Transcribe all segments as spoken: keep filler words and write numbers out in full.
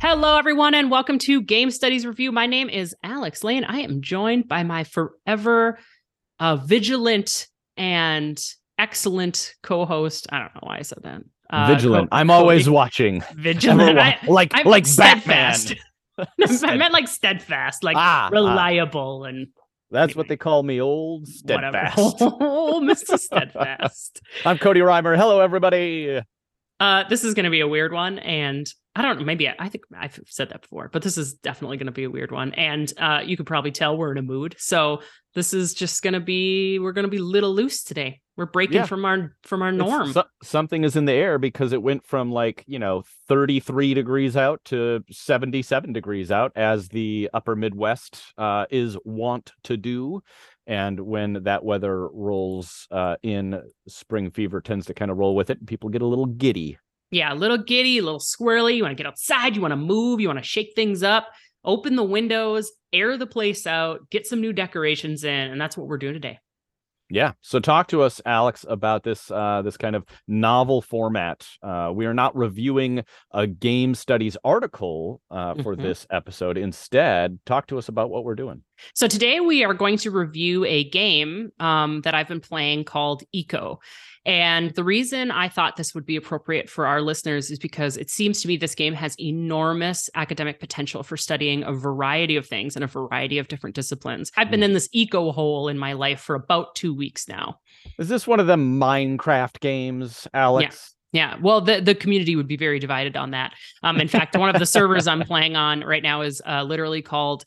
Hello, everyone, and welcome to Game Studies Review. My name is Alex Lane. I am joined by my forever uh, vigilant and excellent co-host. I don't know why I said that. Uh, vigilant. Co- I'm Cody. always watching. Vigilant. I, like I like steadfast. Batman. I meant like steadfast, like ah, reliable ah. and. That's anyway. what they call me, old Steadfast. Oh, Mister Steadfast. I'm Cody Reimer. Hello, everybody. Uh, this is going to be a weird one, and I don't know, maybe I, I think I've said that before, but this is definitely going to be a weird one, and uh, you could probably tell we're in a mood, so this is just going to be, we're going to be little loose today. We're breaking yeah. from our from our norm. So, something is in the air because it went from like, you know, thirty-three degrees out to seventy-seven degrees out, as the upper Midwest uh, is wont to do. And when that weather rolls uh, in, spring fever tends to kind of roll with it, and people get a little giddy. Yeah, a little giddy, a little squirrely. You want to get outside, you want to move, you want to shake things up, open the windows, air the place out, get some new decorations in, and that's what we're doing today. Yeah. So talk to us, Alex, about this uh, this kind of novel format. Uh, we are not reviewing a game studies article uh, for mm-hmm. this episode. Instead, talk to us about what we're doing. So today we are going to review a game um, that I've been playing called Eco. And the reason I thought this would be appropriate for our listeners is because it seems to me this game has enormous academic potential for studying a variety of things in a variety of different disciplines. I've been in this eco hole in my life for about two weeks now. Is this one of the Minecraft games, Alex? Yeah. Yeah, well, the, the community would be very divided on that. Um, in fact, one of the servers I'm playing on right now is uh, literally called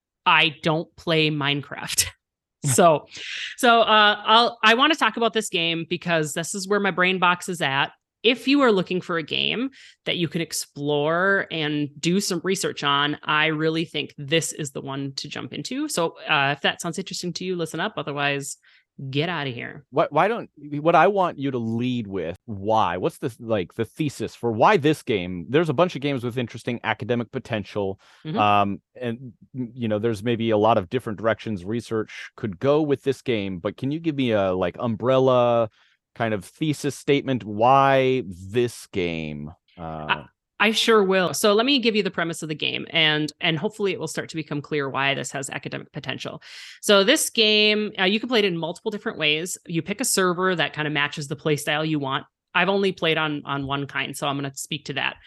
I Don't Play Minecraft. So, so uh, I'll, I want to talk about this game because this is where my brain box is at. If you are looking for a game that you can explore and do some research on, I really think this is the one to jump into. So uh, if that sounds interesting to you, listen up. Otherwise, get out of here. What, why don't, what I want you to lead with, why? What's the, like, the thesis for why this game? There's a bunch of games with interesting academic potential. Mm-hmm. Um, and, you know, there's maybe a lot of different directions research could go with this game, but can you give me a, like, umbrella kind of thesis statement? Why this game? Uh, I- I sure will. So let me give you the premise of the game, and and hopefully it will start to become clear why this has academic potential. So this game, uh, you can play it in multiple different ways. You pick a server that kind of matches the play style you want. I've only played on, on one kind, so I'm going to speak to that.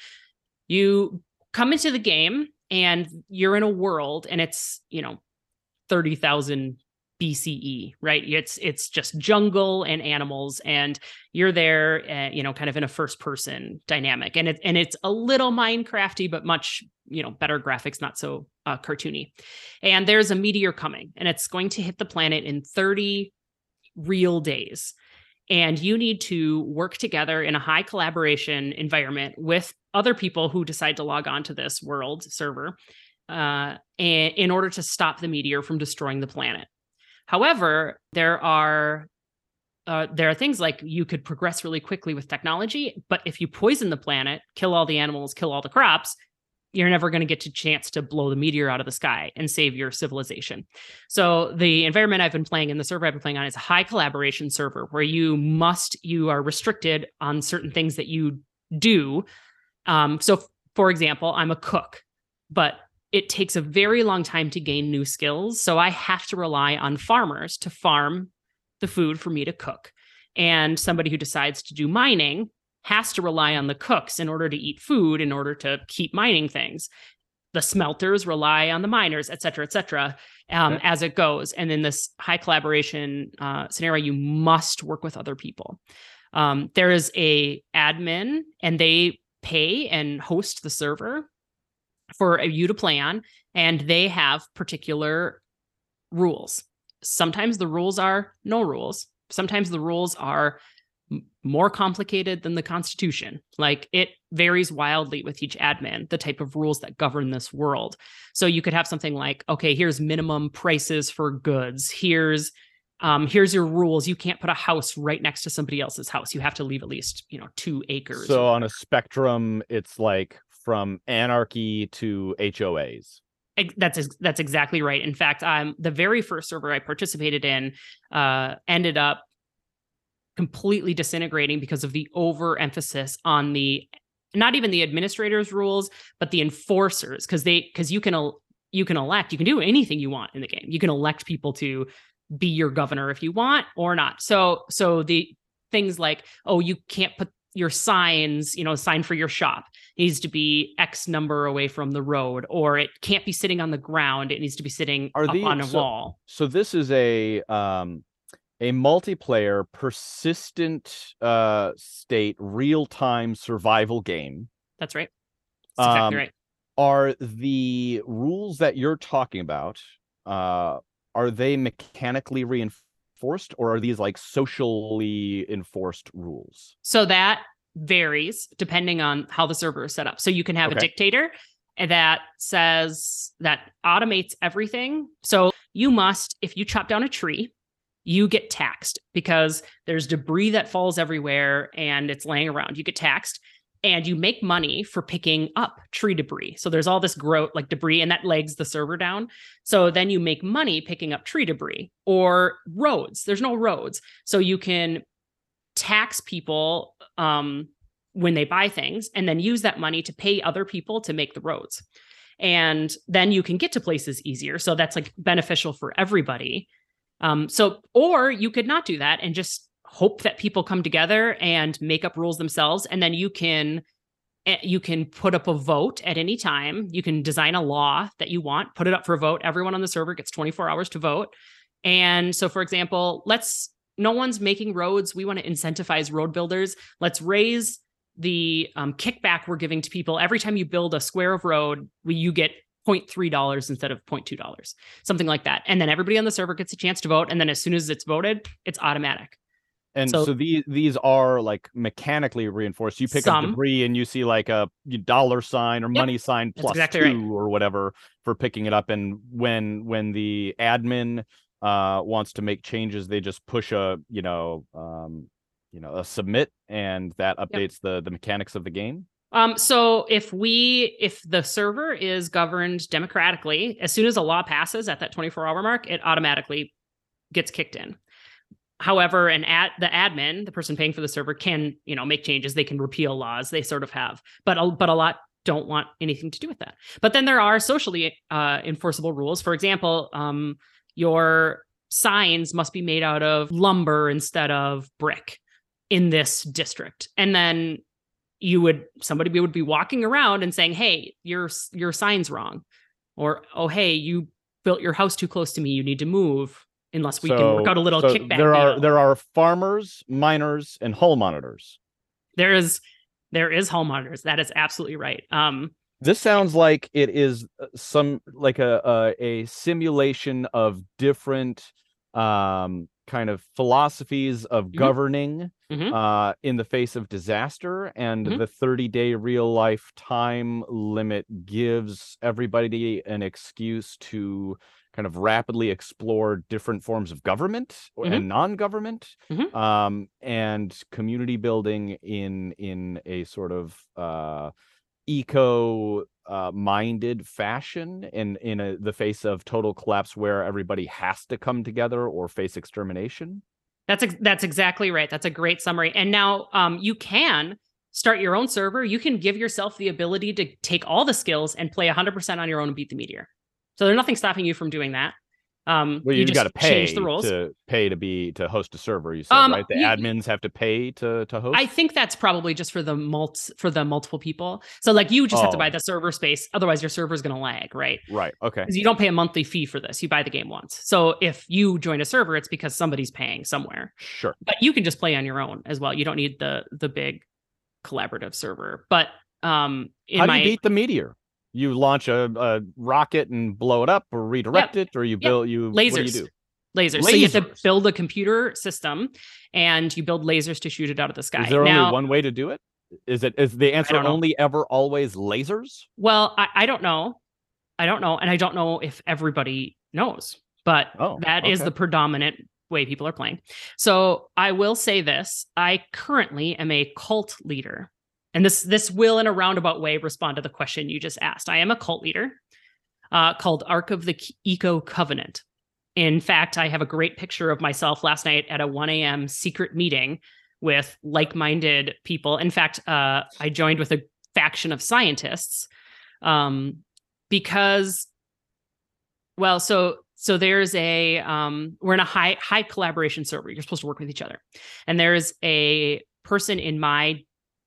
You come into the game, and you're in a world, and it's, you know, thirty thousand B C E, right? It's it's just jungle and animals, and you're there, uh, you know, kind of in a first person dynamic, and it and it's a little Minecrafty, but much, you know, better graphics, not so uh, cartoony. And there's a meteor coming, and it's going to hit the planet in thirty real days, and you need to work together in a high collaboration environment with other people who decide to log on to this world server, uh, and in order to stop the meteor from destroying the planet. However, there are uh, there are things like you could progress really quickly with technology, but if you poison the planet, kill all the animals, kill all the crops, you're never going to get a chance to blow the meteor out of the sky and save your civilization. So the environment I've been playing in, the server I've been playing on, is a high collaboration server where you must, you are restricted on certain things that you do. Um, so, f- for example, I'm a cook, but it takes a very long time to gain new skills. So I have to rely on farmers to farm the food for me to cook. And somebody who decides to do mining has to rely on the cooks in order to eat food, in order to keep mining things. The smelters rely on the miners, et cetera, et cetera, um, okay. as it goes. And in this high collaboration uh, scenario, you must work with other people. Um, there is a admin, and they pay and host the server for you to play on, and they have particular rules. Sometimes the rules are no rules. Sometimes the rules are m- more complicated than the Constitution. Like, it varies wildly with each admin, the type of rules that govern this world. So you could have something like, okay, here's minimum prices for goods. Here's um, here's your rules. You can't put a house right next to somebody else's house. You have to leave at least, you know, two acres. So on a spectrum, it's like from anarchy to H O As. That's that's exactly right. In fact, um, the very first server I participated in uh, ended up completely disintegrating because of the overemphasis on the not even the administrators' rules, but the enforcers, because they because you can you can elect, you can do anything you want in the game. You can elect people to be your governor if you want or not. So so the things like, oh, you can't put your signs, you know, sign for your shop needs to be X number away from the road, or it can't be sitting on the ground. It needs to be sitting Are up these, on a so, wall. So this is a um, a multiplayer, persistent uh, state, real-time survival game. That's right. That's exactly um, right. Are the rules that you're talking about, uh, are they mechanically reinforced, or are these like socially enforced rules? So that varies depending on how the server is set up. So you can have Okay. a dictator that says that automates everything. So you must, if you chop down a tree, you get taxed because there's debris that falls everywhere and it's laying around. You get taxed and you make money for picking up tree debris. So there's all this growth like debris and that legs the server down. So then you make money picking up tree debris or roads. There's no roads. So you can tax people um, when they buy things and then use that money to pay other people to make the roads. And then you can get to places easier. So that's like beneficial for everybody. Um, so, or you could not do that and just hope that people come together and make up rules themselves. And then you can, you can put up a vote at any time. You can design a law that you want, put it up for a vote. Everyone on the server gets twenty-four hours to vote. And so, for example, let's, no one's making roads. We want to incentivize road builders. Let's raise the um, kickback we're giving to people. Every time you build a square of road, we, you get zero point three dollars instead of zero point two dollars, something like that. And then everybody on the server gets a chance to vote. And then as soon as it's voted, it's automatic. And so, so these these are like mechanically reinforced. You pick some, up debris and you see like a dollar sign or yep, money sign plus exactly two right. or whatever for picking it up. And when when the admin uh, wants to make changes, they just push a you know um, you know a submit, and that updates yep. the the mechanics of the game. Um, so if we, if the server is governed democratically, as soon as a law passes at that twenty-four hour mark, it automatically gets kicked in. However, an ad, the admin, the person paying for the server, can, you know, make changes. They can repeal laws. They sort of have, but a, but a lot don't want anything to do with that. But then there are socially uh, enforceable rules. For example, um, your signs must be made out of lumber instead of brick in this district. And then you would, somebody would be walking around and saying, hey, your, your sign's wrong. Or, oh, hey, you built your house too close to me. You need to move. Unless we so, can work out a little so kickback. There are deal. there are farmers, miners, and hull monitors. There is there is hull monitors. That is absolutely right. Um, this sounds like it is some like a a, a simulation of different um, kind of philosophies of mm-hmm. governing mm-hmm. uh, in the face of disaster, and mm-hmm. the thirty day real life time limit gives everybody an excuse to kind of rapidly explore different forms of government mm-hmm. and non-government mm-hmm. um, and community building in in a sort of uh, eco uh, minded fashion in in a, the face of total collapse where everybody has to come together or face extermination. That's ex- that's exactly right. That's a great summary. And now um, you can start your own server. You can give yourself the ability to take all the skills and play one hundred percent on your own and beat the meteor. So there's nothing stopping you from doing that. Um, well, you, you just got to pay change the rules. to pay to be to host a server. You said um, right. The you, admins have to pay to to host. I think that's probably just for the mult for the multiple people. So like you just oh. have to buy the server space. Otherwise, your server is going to lag, right? Right. Okay. Because you don't pay a monthly fee for this. You buy the game once. So if you join a server, it's because somebody's paying somewhere. Sure. But you can just play on your own as well. You don't need the the big collaborative server. But um, in how do my, you beat the meteor? You launch a, a rocket and blow it up, or redirect yep. it, or you build yep. you lasers. What do you do? Lasers. lasers. So you have to build a computer system, and you build lasers to shoot it out of the sky. Is there now, only one way to do it? Is it is the answer only ever always lasers? Well, I, I don't know. I don't know, and I don't know if everybody knows, but oh, that okay. is the predominant way people are playing. So I will say this: I currently am a cult leader. And this this will, in a roundabout way, respond to the question you just asked. I am a cult leader uh, called Ark of the Eco Covenant. In fact, I have a great picture of myself last night at a one a.m. secret meeting with like-minded people. In fact, uh, I joined with a faction of scientists, um, because, well, so so there's a um, we're in a high high collaboration server. You're supposed to work with each other, and there's a person in my.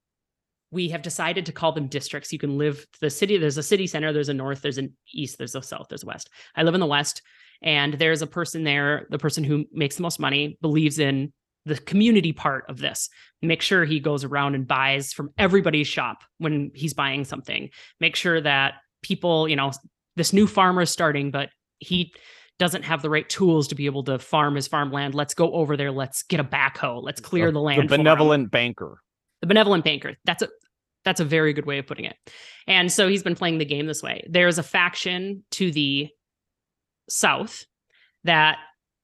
We have decided to call them districts. You can live the city. There's a city center. There's a north. There's an east. There's a south. There's a west. I live in the west, and there's a person there. The person who makes the most money believes in the community part of this. Make sure he goes around and buys from everybody's shop when he's buying something. Make sure that people, you know, this new farmer is starting, but he doesn't have the right tools to be able to farm his farmland. Let's go over there. Let's get a backhoe. Let's clear the land. The benevolent banker. The benevolent banker. That's a that's a very good way of putting it. And so he's been playing the game this way. There's a faction to the south that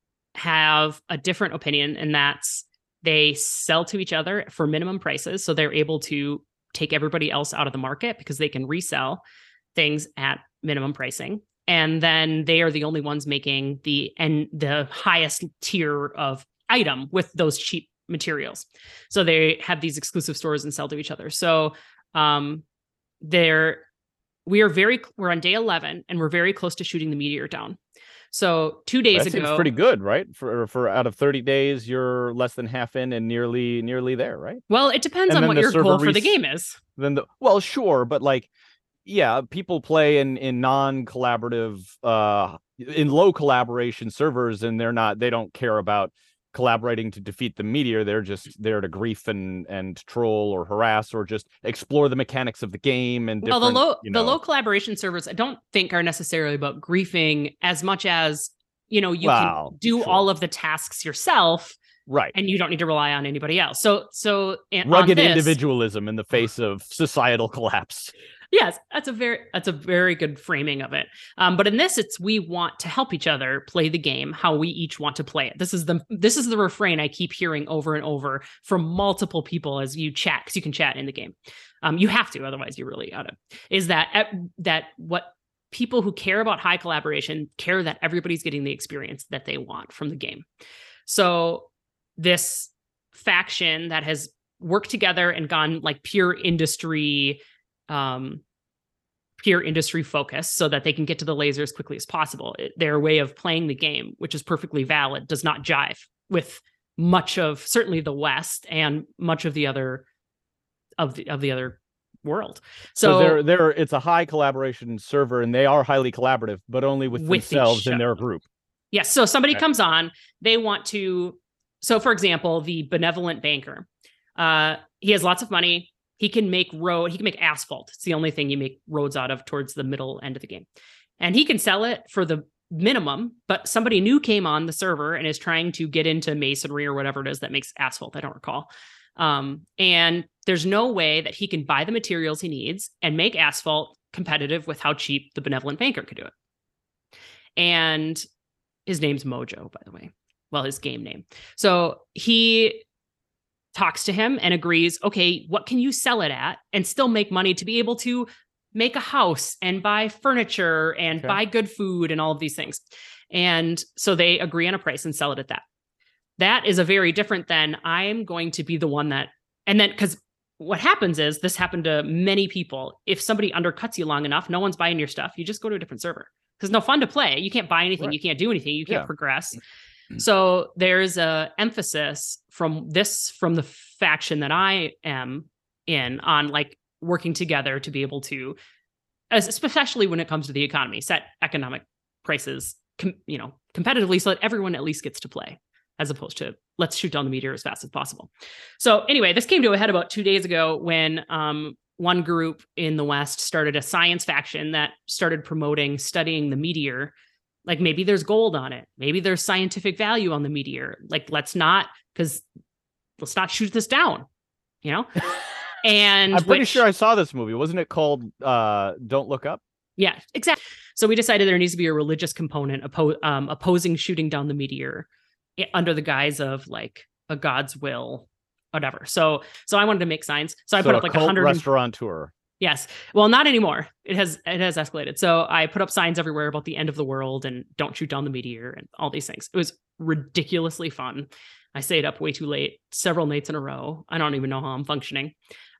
have a different opinion, and that's they sell to each other for minimum prices. So they're able to take everybody else out of the market because they can resell things at minimum pricing. And then they are the only ones making the and the highest tier of item with those cheap materials. So they have these exclusive stores and sell to each other. So um, they're we are very we're on day eleven, and we're very close to shooting the meteor down. So two days that ago, seems pretty good, right? For for out of thirty days, you're less than half in and nearly nearly there, right? Well, it depends and on what your goal for the game is. Then the well, sure, but like, yeah, people play in in non-collaborative, uh, in low collaboration servers, and they're not they don't care about collaborating to defeat the meteor. They're just there to grief and and troll or harass or just explore the mechanics of the game. And well, the low you know, the low collaboration servers I don't think are necessarily about griefing as much as, you know, you wow, can do sure. all of the tasks yourself, right? And you don't need to rely on anybody else. So so rugged this, individualism in the face of societal collapse. Yes, that's a very that's a very good framing of it. Um, but in this, it's we want to help each other play the game how we each want to play it. This is the this is the refrain I keep hearing over and over from multiple people as you chat, because you can chat in the game. Um, you have to, otherwise you're really out of. Is that at, that what people who care about high collaboration care that everybody's getting the experience that they want from the game. So this faction that has worked together and gone like pure industry. Um, pure industry focus so that they can get to the laser as quickly as possible. It, their way of playing the game, which is perfectly valid, does not jive with much of certainly the West and much of the other of the of the other world. So, so they're they're it's a high collaboration server, and they are highly collaborative, but only with, with themselves in their group. Yes. So somebody okay. comes on, they want to. So, for example, the benevolent banker, uh, he has lots of money. He can make road, he can make asphalt. It's the only thing you make roads out of towards the middle end of the game. And he can sell it for the minimum, but somebody new came on the server and is trying to get into masonry or whatever it is that makes asphalt. I don't recall. Um, and there's no way that he can buy the materials he needs and make asphalt competitive with how cheap the benevolent banker could do it. And his name's Mojo, by the way. Well, his game name. So he talks to him and agrees, okay, what can you sell it at and still make money to be able to make a house and buy furniture and okay. buy good food and all of these things. And so they agree on a price and sell it at that. That is a very different than I'm going to be the one that, and then because what happens is this happened to many people. If somebody undercuts you long enough, no one's buying your stuff. You just go to a different server. Because no fun to play. You can't buy anything. Right. You can't do anything. You can't yeah. progress. So there's a emphasis from this, from the faction that I am in on like working together to be able to, especially when it comes to the economy, set economic prices, com, you know, competitively so that everyone at least gets to play as opposed to let's shoot down the meteor as fast as possible. So anyway, this came to a head about two days ago when um, one group in the West started a science faction that started promoting studying the meteor. Like maybe there's gold on it. Maybe there's scientific value on the meteor. Like let's not, because let's not shoot this down, you know? And I'm pretty which, sure I saw this movie. Wasn't it called uh, Don't Look Up? Yeah, exactly. So we decided there needs to be a religious component oppo- um, opposing shooting down the meteor under the guise of like a God's will, whatever. So so I wanted to make signs. So I so put up like a hundred restaurateur. Yes. Well, not anymore. It has it has escalated. So I put up signs everywhere about the end of the world and don't shoot down the meteor and all these things. It was ridiculously fun. I stayed up way too late, several nights in a row. I don't even know how I'm functioning.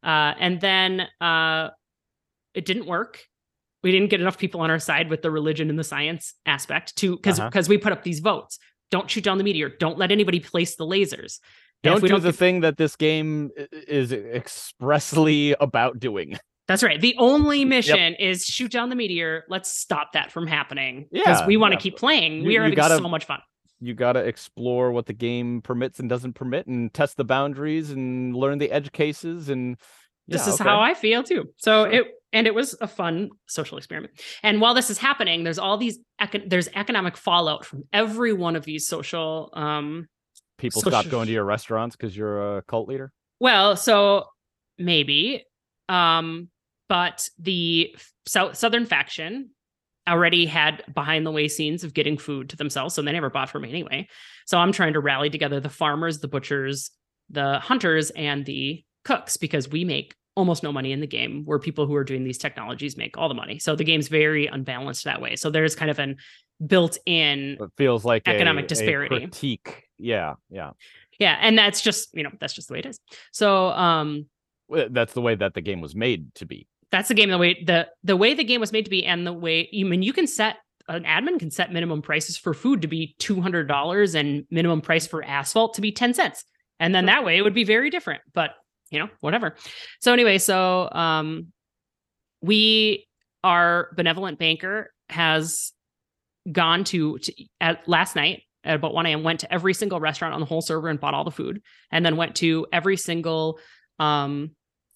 Uh, and then uh, it didn't work. We didn't get enough people on our side with the religion and the science aspect to because because uh-huh. we put up these votes. Don't shoot down the meteor. Don't let anybody place the lasers. Don't do don't the get... thing that this game is expressly about doing. That's right. The only mission yep. is shoot down the meteor. Let's stop that from happening. Because yeah, we want to yeah. keep playing. You, we are having gotta, so much fun. You got to explore what the game permits and doesn't permit and test the boundaries and learn the edge cases. And yeah, this is okay. how I feel too. So sure. it and it was a fun social experiment. And while this is happening, there's all these eco- there's economic fallout from every one of these social um people social... stop going to your restaurants because you're a cult leader. Well, so maybe. Um But the South, Southern faction already had behind the way scenes of getting food to themselves, so they never bought from me anyway. So I'm trying to rally together the farmers, the butchers, the hunters, and the cooks, because we make almost no money in the game, where people who are doing these technologies make all the money. So the game's very unbalanced that way. So there's kind of an built-in it feels like economic a, disparity. A critique. Yeah, yeah. Yeah, and that's just, you know, that's just the way it is. So um that's the way that the game was made to be. That's the game, the way the the way the game was made to be, and the way you I mean you can set an admin can set minimum prices for food to be two hundred dollars and minimum price for asphalt to be ten cents. And then that way it would be very different, but you know, whatever. So anyway, so um, we, our benevolent banker has gone to, to at last night at about one a.m. went to every single restaurant on the whole server and bought all the food, and then went to every single um,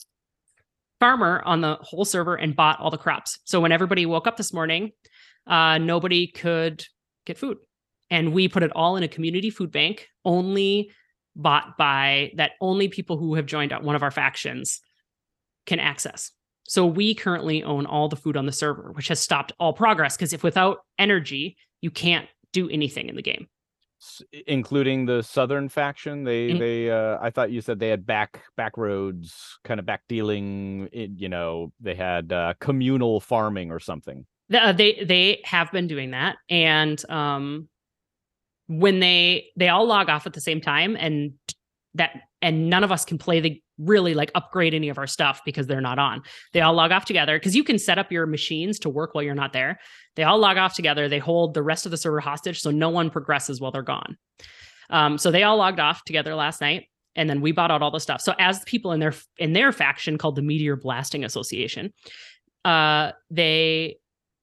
farmer on the whole server and bought all the crops. So when everybody woke up this morning, uh, nobody could get food. And we put it all in a community food bank, only bought by that only people who have joined one of our factions can access. So we currently own all the food on the server, which has stopped all progress, because if without energy, you can't do anything in the game. Including the Southern faction, they In- they uh, I thought you said they had back back roads, kind of back dealing. You know, they had uh, communal farming or something. Uh, they they have been doing that, and um, when they they all log off at the same time, and that and none of us can play the really like upgrade any of our stuff because they're not on. They all log off together, because you can set up your machines to work while you're not there. They all log off together. They hold the rest of the server hostage, so no one progresses while they're gone. Um, so they all logged off together last night, and then we bought out all the stuff. So as the people in their in their faction called the Meteor Blasting Association, uh, they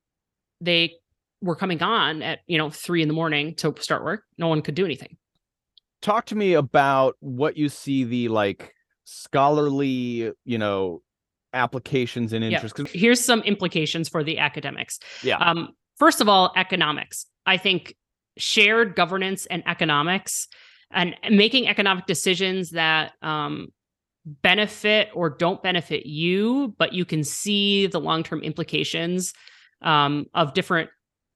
they were coming on at you know three in the morning to start work. No one could do anything. Talk to me about what you see the like scholarly, you know, applications and interests. Yeah. Here's some implications for the academics. Yeah. Um, first of all, economics. I think shared governance and economics and making economic decisions that um, benefit or don't benefit you, but you can see the long-term implications um, of different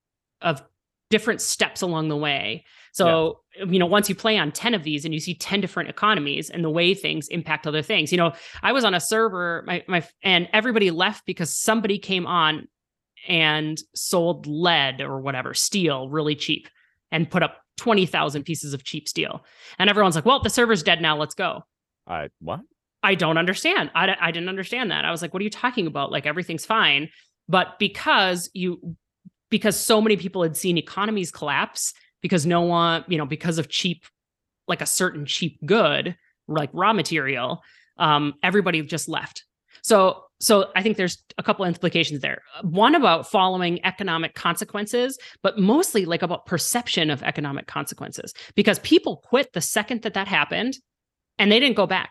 of different steps along the way. So, yeah. you know, once you play on ten of these and you see ten different economies and the way things impact other things, you know, I was on a server, my, my, and everybody left because somebody came on and sold lead or whatever, steel really cheap, and put up twenty thousand pieces of cheap steel. And everyone's like, well, the server's dead now, let's go. I, what? I don't understand. I, I didn't understand that. I was like, what are you talking about? Like, everything's fine. But because you, because so many people had seen economies collapse, because no one, you know, because of cheap, like a certain cheap good, like raw material, um, everybody just left. So, so I think there's a couple implications there. One about following economic consequences, but mostly like about perception of economic consequences, because people quit the second that that happened, and they didn't go back.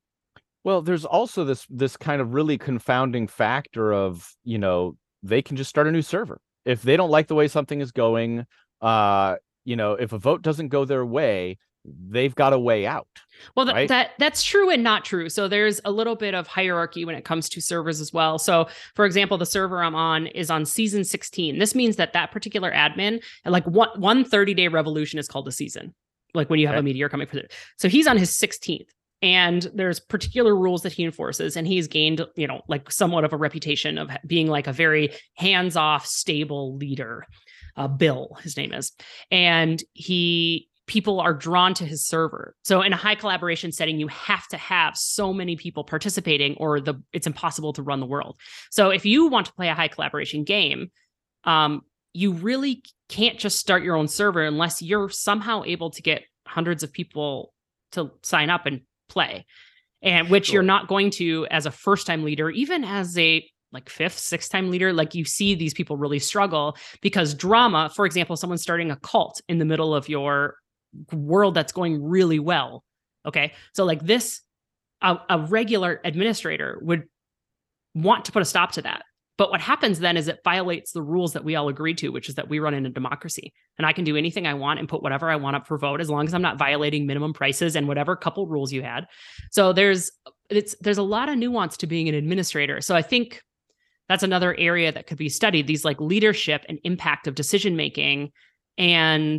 Well, there's also this this kind of really confounding factor of, you know, they can just start a new server if they don't like the way something is going. Uh, you know, if a vote doesn't go their way, they've got a way out. Well, th- right? that that's true and not true. So there's a little bit of hierarchy when it comes to servers as well. So, for example, the server I'm on is on season sixteen. This means that that particular admin, like one one thirty-day revolution is called a season, like when you have okay. a meteor coming for it. So he's on his sixteenth. And there's particular rules that he enforces, and he's gained, you know, like somewhat of a reputation of being like a very hands-off, stable leader. Uh, Bill, his name is, and he people are drawn to his server. So in a high collaboration setting, you have to have so many people participating or the it's impossible to run the world. So if you want to play a high collaboration game, um, you really can't just start your own server unless you're somehow able to get hundreds of people to sign up and play. And which sure. you're not going to as a first-time leader, even as a like fifth, sixth time leader, like you see these people really struggle because drama, for example, someone starting a cult in the middle of your world that's going really well. Okay. So like this, a, a regular administrator would want to put a stop to that. But what happens then is it violates the rules that we all agreed to, which is that we run in a democracy and I can do anything I want and put whatever I want up for vote as long as I'm not violating minimum prices and whatever couple rules you had. So there's, it's, there's a lot of nuance to being an administrator. So I think that's another area that could be studied, these like leadership and impact of decision-making and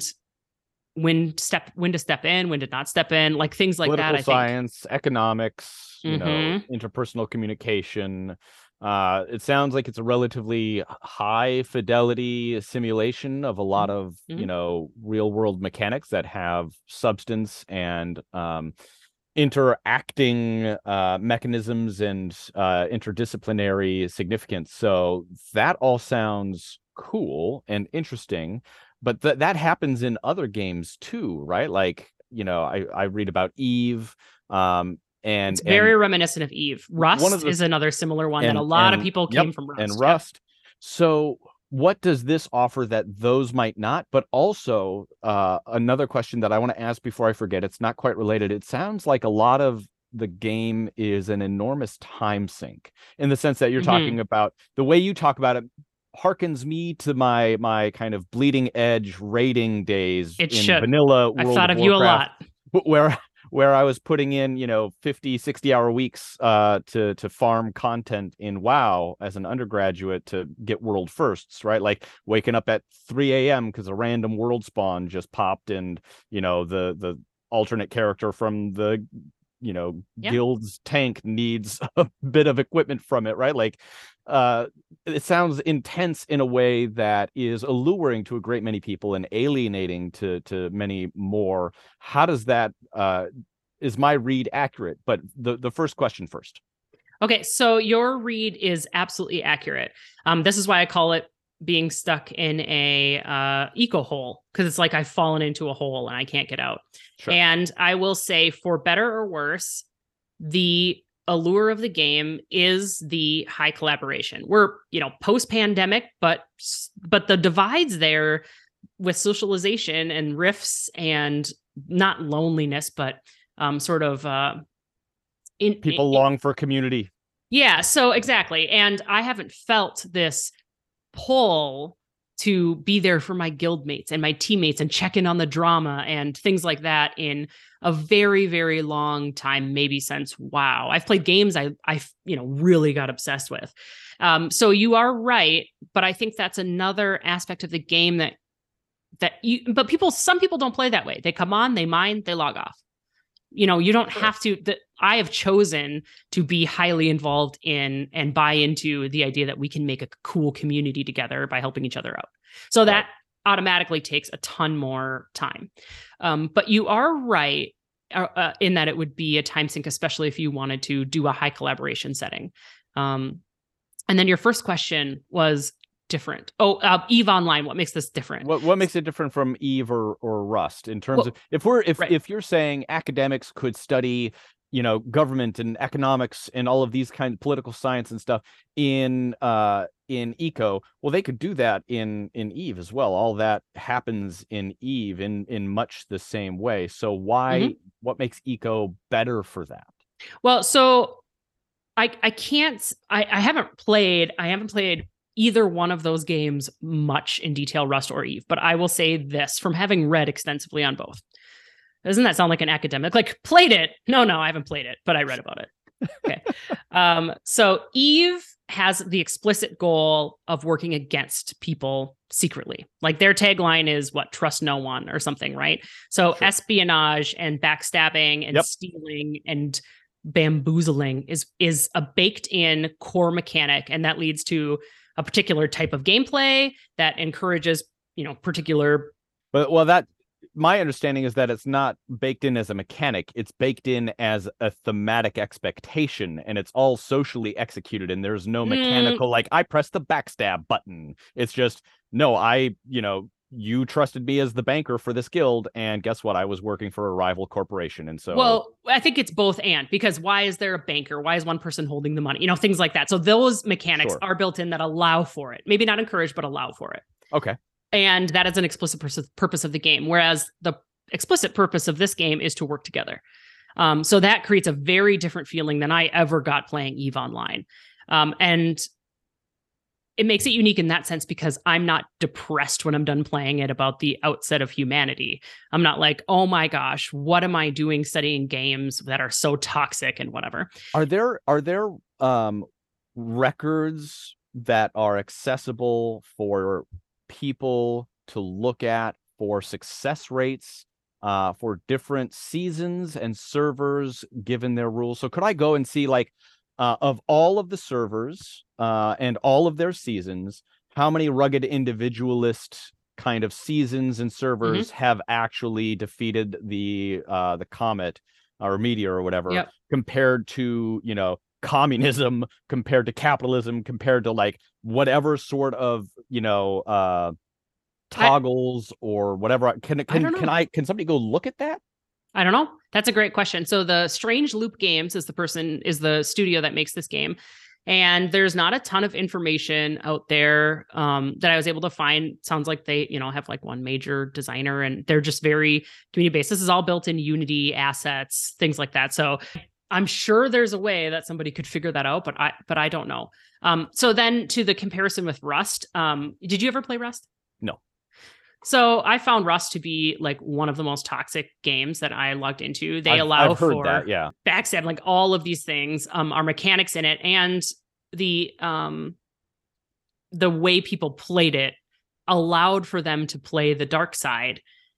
when step, when to step in, when to not step in, like things like Political that. I science, think. economics, you mm-hmm. know, interpersonal communication. Uh, it sounds like it's a relatively high fidelity simulation of a lot of, mm-hmm. you know, real world mechanics that have substance and, um, interacting uh, mechanisms and uh, interdisciplinary significance. So that all sounds cool and interesting, but th- that happens in other games too, right? Like, you know, I, I read about Eve, um, and it's very and reminiscent of Eve. Rust one of the, is another similar one and, that a lot and, of people yep, came from Rust. And Rust. Yep. So what does this offer that those might not? But also uh, another question that I want to ask before I forget, it's not quite related. It sounds like a lot of the game is an enormous time sink in the sense that you're mm-hmm. talking about the way you talk about it harkens me to my my kind of bleeding edge raiding days it in should. vanilla World I've thought of, of Warcraft, you a lot. Where where I was putting in, you know, fifty, sixty hour weeks uh, to, to farm content in WoW as an undergraduate to get world firsts, right? Like waking up at three a.m. because a random world spawn just popped and, you know, the, the alternate character from the, you know, yeah. guild's tank needs a bit of equipment from it, right? Like, uh, it sounds intense in a way that is alluring to a great many people and alienating to to many more. How does that, uh, is my read accurate? But the, the first question first. Okay, so your read is absolutely accurate. Um, this is why I call it being stuck in a uh, eco hole, because it's like I've fallen into a hole and I can't get out. Sure. And I will say, for better or worse, the allure of the game is the high collaboration. We're, you know, post-pandemic, but but the divides there with socialization and rifts and not loneliness, but um, sort of uh, in, people in, long for community. Yeah, so exactly. And I haven't felt this pull to be there for my guildmates and my teammates and check in on the drama and things like that in a very, very long time, maybe since WoW. I've played games I, I, you know, really got obsessed with. Um, so you are right, but I think that's another aspect of the game that that you. But people, some people don't play that way. They come on, they mine, they log off. You know, you don't have to. The, I have chosen to be highly involved in and buy into the idea that we can make a cool community together by helping each other out. So that right. automatically takes a ton more time. Um, but you are right uh, uh, in that it would be a time sink, especially if you wanted to do a high collaboration setting. Um, and then your first question was different. Oh, uh, Eve Online. What makes this different? What what makes it different from Eve or or Rust in terms well, of if we're if right. if you're saying academics could study, you know, government and economics and all of these kind of political science and stuff in uh in Eco, well, they could do that in in Eve as well. All that happens in Eve in in much the same way. So why mm-hmm. what makes Eco better for that? Well, so I I can't I I haven't played I haven't played either one of those games much in detail, Rust or Eve, but I will say this from having read extensively on both. Doesn't that sound like an academic? Like, played it? No, no, I haven't played it, but I read about it. Okay. um, so Eve has the explicit goal of working against people secretly. Like their tagline is what? Trust no one or something, right? So sure. espionage and backstabbing and yep. stealing and bamboozling is is a baked in core mechanic, and that leads to a particular type of gameplay that encourages, you know, particular. But well, that my understanding is that it's not baked in as a mechanic. It's baked in as a thematic expectation, and it's all socially executed. And there's no mechanical, mm. like I press the backstab button. It's just, no, I, you know, you trusted me as the banker for this guild, and guess what? I was working for a rival corporation. And so, well, I think it's both and, because why is there a banker? Why is one person holding the money? You know, things like that. So those mechanics sure. are built in that allow for it. Maybe not encourage, but allow for it. Okay. And that is an explicit purpose of the game. Whereas the explicit purpose of this game is to work together. Um, so that creates a very different feeling than I ever got playing EVE Online. Um, and it makes it unique in that sense, because I'm not depressed when I'm done playing it about the outset of humanity. I'm not like, oh my gosh, what am I doing studying games that are so toxic and whatever. Are there are there um, records that are accessible for people to look at for success rates uh, for different seasons and servers given their rules? So could I go and see, like, Uh, of all of the servers uh, and all of their seasons, how many rugged individualist kind of seasons and servers mm-hmm. have actually defeated the uh, the comet or meteor or whatever, yep. compared to, you know, communism, compared to capitalism, compared to like whatever sort of, you know, uh, toggles I, or whatever. Can can I can I can somebody go look at that? I don't know. That's a great question. So the Strange Loop Games is the person, is the studio that makes this game. And there's not a ton of information out there um, that I was able to find. Sounds like they, you know, have like one major designer, and they're just very community-based. This is all built in Unity assets, things like that. So I'm sure there's a way that somebody could figure that out, but I, but I don't know. Um, so then to the comparison with Rust, um, did you ever play Rust? No. So I found Rust to be like one of the most toxic games that I logged into. They I've, allow I've heard for that, yeah. backstab, like all of these things um, are mechanics in it, and the um, the way people played it allowed for them to play the dark side,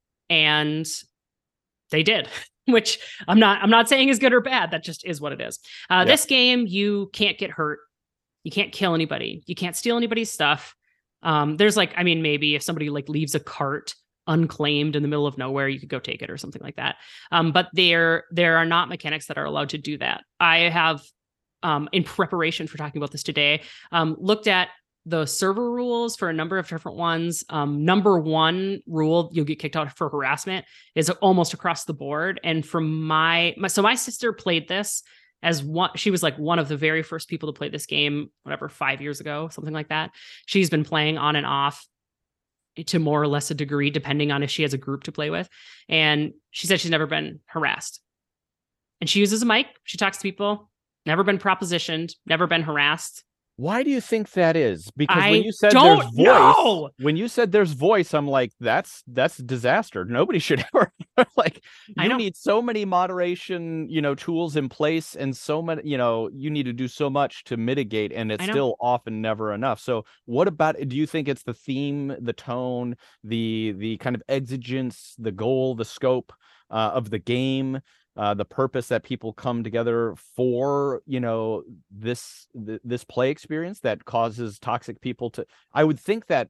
and they did. Which I'm not I'm not saying is good or bad. That just is what it is. Uh, yeah. This game, you can't get hurt, you can't kill anybody, you can't steal anybody's stuff. Um, there's like, I mean, maybe if somebody like leaves a cart unclaimed in the middle of nowhere, you could go take it or something like that. Um, but there, there are not mechanics that are allowed to do that. I have, um, in preparation for talking about this today, um, looked at the server rules for a number of different ones. Um, number one rule, you'll get kicked out for harassment, is almost across the board. And from my, my so my sister played this as one, she was like one of the very first people to play this game, whatever, five years ago, something like that. She's been playing on and off to more or less a degree, depending on if she has a group to play with. And she said she's never been harassed. And she uses a mic. She talks to people, never been propositioned, never been harassed. Why do you think that is? Because I when you said don't there's voice, know. when you said there's voice, I'm like, that's that's disaster. Nobody should ever like. You need so many moderation, you know, tools in place, and so many, you know, you need to do so much to mitigate, and it's still often never enough. So, what about? Do you think it's the theme, the tone, the the kind of exigence, the goal, the scope uh, of the game? Uh, the purpose that people come together for, you know, this th- this play experience that causes toxic people to. I would think that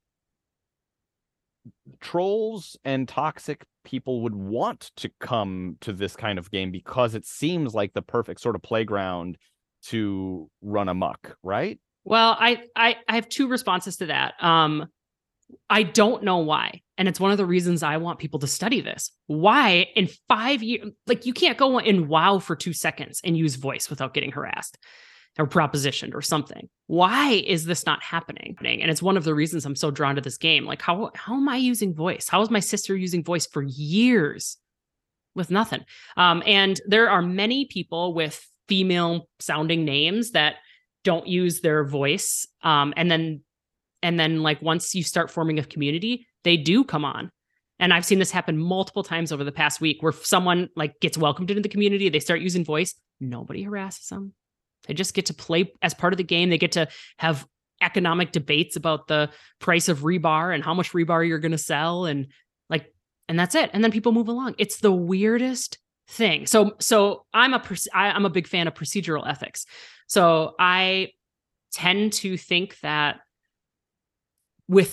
trolls and toxic people would want to come to this kind of game because it seems like the perfect sort of playground to run amok, right? Well, I I, I have two responses to that. Um, I don't know why. And it's one of the reasons I want people to study this. Why in five years, like you can't go in WoW for two seconds and use voice without getting harassed or propositioned or something. Why is this not happening? And it's one of the reasons I'm so drawn to this game. Like how, how am I using voice? How is my sister using voice for years with nothing? Um, and there are many people with female sounding names that don't use their voice. Um, and then And then like once you start forming a community, they do come on. And I've seen this happen multiple times over the past week where someone like gets welcomed into the community, they start using voice, nobody harasses them. They just get to play as part of the game. They get to have economic debates about the price of rebar and how much rebar you're going to sell. And like, and that's it. And then people move along. It's the weirdest thing. So, so I'm a, I'm a big fan of procedural ethics. So I tend to think that with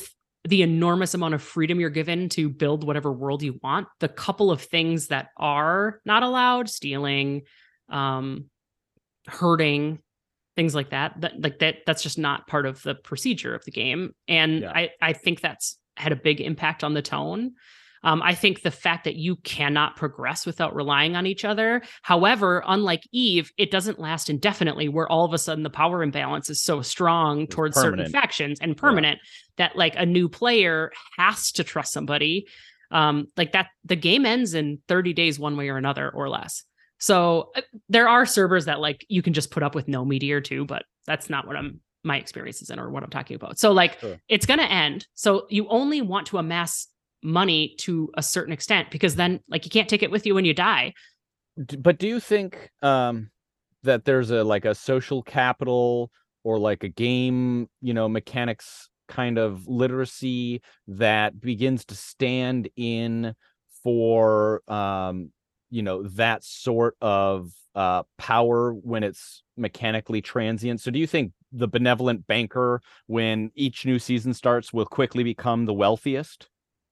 the enormous amount of freedom you're given to build whatever world you want, the couple of things that are not allowed, stealing, um, hurting, things like that, that like that, that's just not part of the procedure of the game. And yeah. I, I think that's had a big impact on the tone. Um, I think the fact that you cannot progress without relying on each other. However, unlike Eve, it doesn't last indefinitely, where all of a sudden the power imbalance is so strong it's towards permanent. certain factions and permanent yeah. that like a new player has to trust somebody. Um, like that, the game ends in thirty days, one way or another, or less. So uh, there are servers that like you can just put up with no meteor too, but that's not what I'm my experience is in or what I'm talking about. So like sure. it's going to end. So you only want to amass money to a certain extent, because then like you can't take it with you when you die. But do you think um that there's a like a social capital or like a game, you know, mechanics kind of literacy that begins to stand in for um you know that sort of uh power when it's mechanically transient? So do you think the benevolent banker, when each new season starts, will quickly become the wealthiest?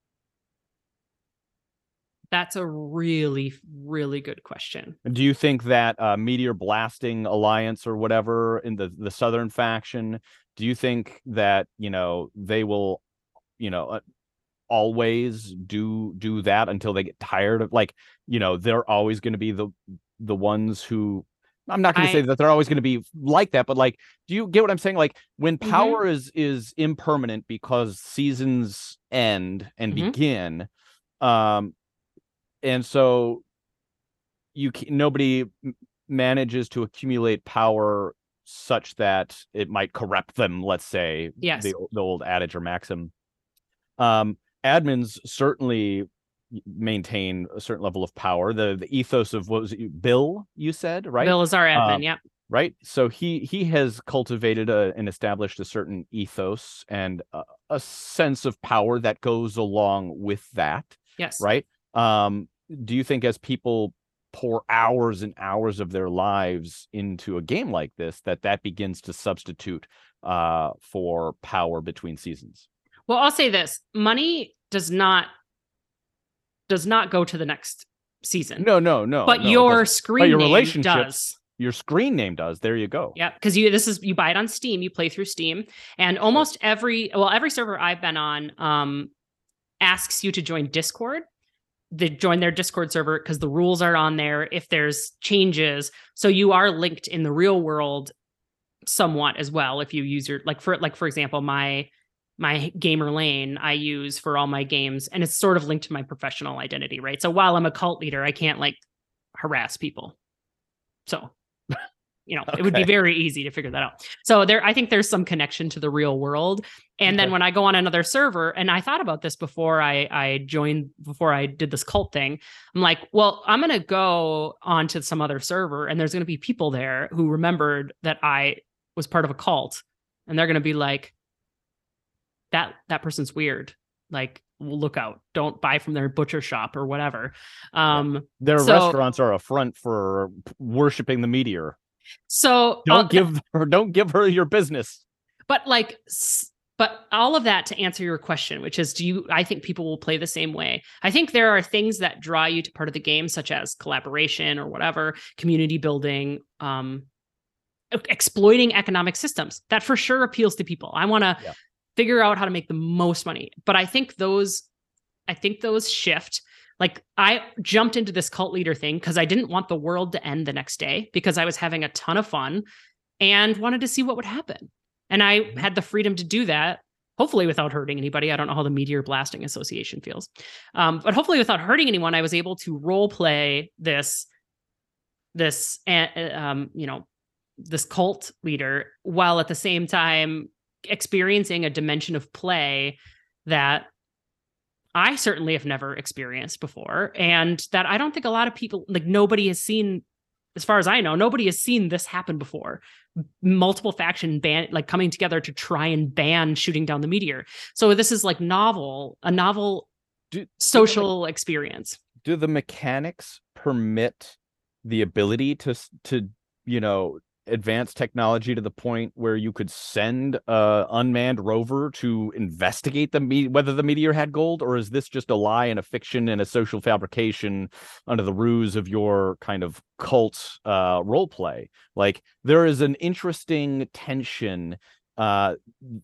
That's a really, really good question. Do you think that uh, Meteor Blasting Alliance or whatever in the, the Southern faction, do you think that, you know, they will, you know, uh, always do do that until they get tired of, like, you know, they're always going to be the the ones who, I'm not going to say that they're always going to be like that, but like, do you get what I'm saying? Like when power mm-hmm. is is impermanent because seasons end and mm-hmm. begin, um, and so you nobody manages to accumulate power such that it might corrupt them. Let's say, yes, the, the old adage or maxim. Um, admins certainly maintain a certain level of power. The the ethos of what was it, Bill? You said, right? Bill is our admin. Um, yeah. Right. So he he has cultivated a, and established a certain ethos and a, a sense of power that goes along with that. Yes. Right. Um, do you think as people pour hours and hours of their lives into a game like this, that that begins to substitute uh, for power between seasons? Well, I'll say this: money does not does not go to the next season. No, no, no. But no, your screen but your name relationship does. Your screen name does. There you go. Yeah, because you this is you buy it on Steam. You play through Steam, and almost sure. every well every server I've been on um, asks you to join Discord. They join their Discord server because the rules are on there if there's changes. So you are linked in the real world somewhat as well. If you use your, like for, like, for example, my, my gamer lane I use for all my games, and it's sort of linked to my professional identity, right? So while I'm a cult leader, I can't like harass people. So, you know, okay. It would be very easy to figure that out. So there, I think there's some connection to the real world. And okay. then when I go on another server, and I thought about this before I, I joined, before I did this cult thing, I'm like, well, I'm going to go on to some other server, and there's going to be people there who remembered that I was part of a cult, and they're going to be like, that, that person's weird. Like, look out, don't buy from their butcher shop or whatever. Um, yeah. Their so, restaurants are a front for worshiping the meteor. So don't uh, give her, don't give her your business. But like, but all of that to answer your question, which is, do you, I think people will play the same way. I think there are things that draw you to part of the game, such as collaboration or whatever, community building, um, exploiting economic systems. That for sure appeals to people. I want to yeah. figure out how to make the most money. But I think those, I think those shift. Like I jumped into this cult leader thing because I didn't want the world to end the next day, because I was having a ton of fun and wanted to see what would happen. And I mm-hmm. had the freedom to do that, hopefully without hurting anybody. I don't know how the Meteor Blasting Association feels. Um, but hopefully without hurting anyone, I was able to role play this, this, uh, um, you know, this cult leader, while at the same time experiencing a dimension of play that I certainly have never experienced before. And that I don't think a lot of people, like nobody has seen, as far as I know, nobody has seen this happen before. Multiple faction ban, like coming together to try and ban shooting down the meteor. So this is like novel, a novel do, social do the, experience. Do the mechanics permit the ability to, to, you know, advanced technology to the point where you could send a unmanned rover to investigate the me- whether the meteor had gold, or is this just a lie and a fiction and a social fabrication under the ruse of your kind of cult uh, role play? Like, there is an interesting tension uh,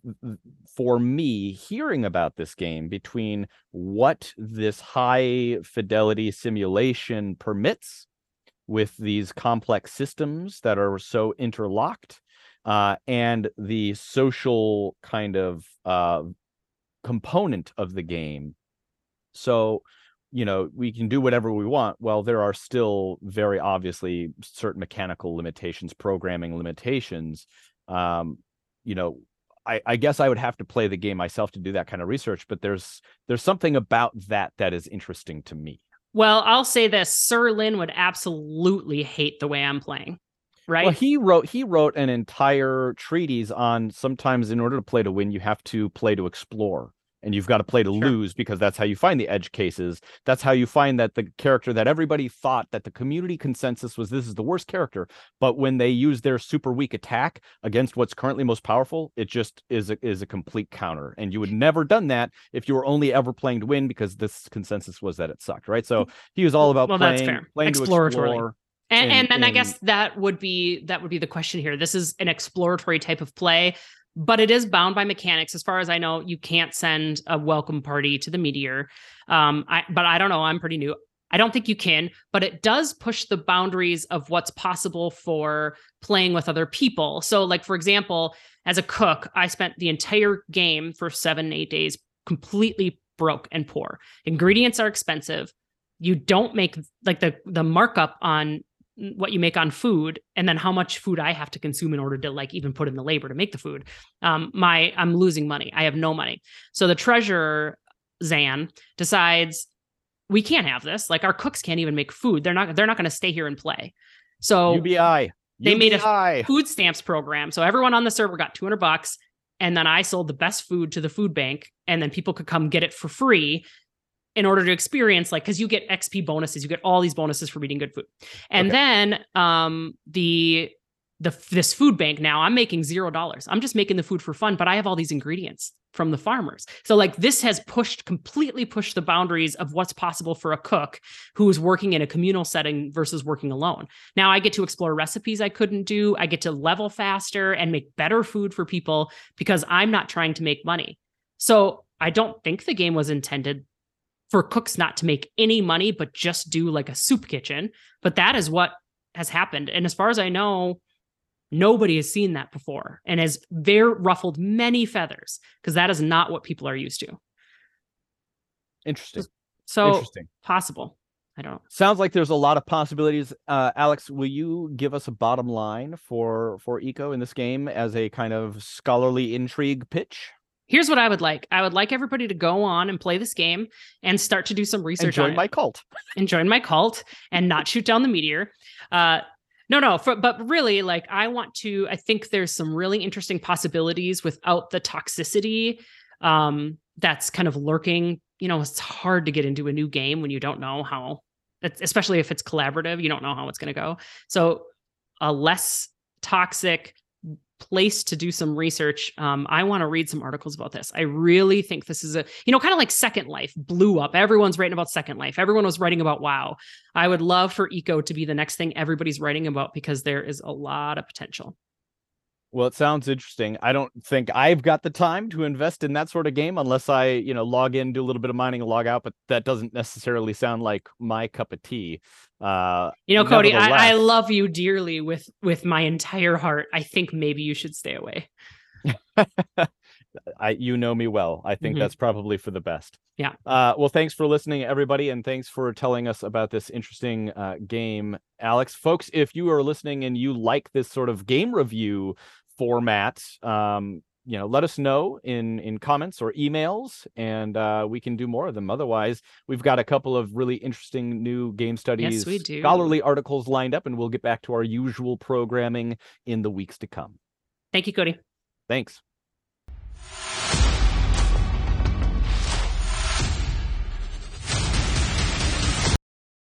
for me hearing about this game between what this high fidelity simulation permits with these complex systems that are so interlocked, uh, and the social kind of uh, component of the game. So, you know, we can do whatever we want. Well, there are still very obviously certain mechanical limitations, programming limitations. Um, you know, I, I guess I would have to play the game myself to do that kind of research, but there's there's something about that that is interesting to me. Well, I'll say this, Sir Lin would absolutely hate the way I'm playing, right? Well, he wrote he wrote an entire treatise on sometimes in order to play to win, you have to play to explore. And you've got to play to sure. lose, because that's how you find the edge cases. That's how you find that the character that everybody thought that the community consensus was this is the worst character. But when they use their super weak attack against what's currently most powerful, it just is a, is a complete counter. And you would never done that if you were only ever playing to win, because this consensus was that it sucked, right? So he was all about well, playing, that's fair. playing to explore. And, and, and then I guess that would be that would be the question here. This is an exploratory type of play, but it is bound by mechanics. As far as I know, you can't send a welcome party to the meteor. Um, I, but I don't know. I'm pretty new. I don't think you can, but it does push the boundaries of what's possible for playing with other people. So, like, for example, as a cook, I spent the entire game for seven, eight days completely broke and poor. Ingredients are expensive. You don't make like the the markup on what you make on food, and then how much food I have to consume in order to like even put in the labor to make the food. Um, my I'm losing money. I have no money. So the treasurer, Zan, decides we can't have this. Like, our cooks can't even make food. They're not they're not going to stay here and play. So U B I. They U B I. made a food stamps program. So everyone on the server got two hundred bucks, and then I sold the best food to the food bank, and then people could come get it for free in order to experience, like, because you get X P bonuses, you get all these bonuses for eating good food. And okay. then um, the the this food bank, now I'm making zero dollars. I'm just making the food for fun, but I have all these ingredients from the farmers. So like, this has pushed completely pushed the boundaries of what's possible for a cook who is working in a communal setting versus working alone. Now I get to explore recipes I couldn't do. I get to level faster and make better food for people because I'm not trying to make money. So I don't think the game was intended for cooks not to make any money, but just do like a soup kitchen. But that is what has happened. And as far as I know, nobody has seen that before and has very ruffled many feathers, because that is not what people are used to. Interesting. So Interesting. Possible. I don't know. Sounds like there's a lot of possibilities. Uh, Alex, will you give us a bottom line for, for Eco in this game as a kind of scholarly intrigue pitch? Here's what I would like. I would like everybody to go on and play this game and start to do some research and join on my it. cult. And join my cult and not shoot down the meteor. Uh, no, no, for, but really, like, I want to, I think there's some really interesting possibilities without the toxicity um, that's kind of lurking. You know, it's hard to get into a new game when you don't know how, especially if it's collaborative, you don't know how it's going to go. So a less toxic place to do some research. Um, I want to read some articles about this. I really think this is a, you know, kind of like Second Life blew up. Everyone's writing about Second Life. Everyone was writing about WoW. I would love for Eco to be the next thing everybody's writing about, because there is a lot of potential. Well, it sounds interesting. I don't think I've got the time to invest in that sort of game unless I, you know, log in, do a little bit of mining and log out, but that doesn't necessarily sound like my cup of tea. Uh, you know, Cody, I, I love you dearly with, with my entire heart. I think maybe you should stay away. I, you know me well. I think mm-hmm. that's probably for the best. Yeah. Uh, well, thanks for listening, everybody. And thanks for telling us about this interesting uh, game, Alex. Folks, if you are listening and you like this sort of game review format, um, you know, let us know in, in comments or emails, and uh, we can do more of them. Otherwise, we've got a couple of really interesting new game studies, yes, we do. scholarly articles lined up, and we'll get back to our usual programming in the weeks to come. Thank you, Cody. Thanks.